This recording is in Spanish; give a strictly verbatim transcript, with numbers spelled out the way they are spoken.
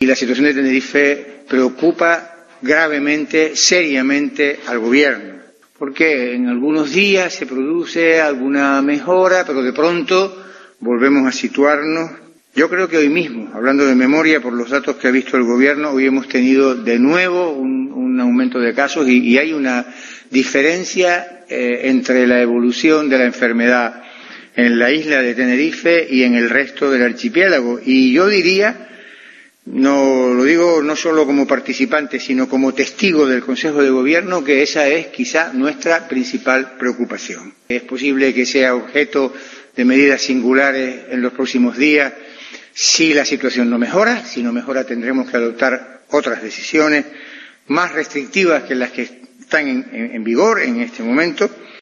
la situación de Tenerife preocupa gravemente, seriamente al gobierno, porque en algunos días se produce alguna mejora, pero de pronto volvemos a situarnos. Yo creo que hoy mismo, hablando de memoria, por los datos que ha visto el gobierno, hoy hemos tenido de nuevo un, un aumento de casos y, y hay una diferencia eh, entre la evolución de la enfermedad en la isla de Tenerife y en el resto del archipiélago. Y yo diría, no lo digo no solo como participante, sino como testigo del Consejo de Gobierno, que esa es quizá nuestra principal preocupación. Es posible que sea objeto de medidas singulares en los próximos días si la situación no mejora. Si no mejora, tendremos que adoptar otras decisiones más restrictivas que las que están en, en, en vigor en este momento.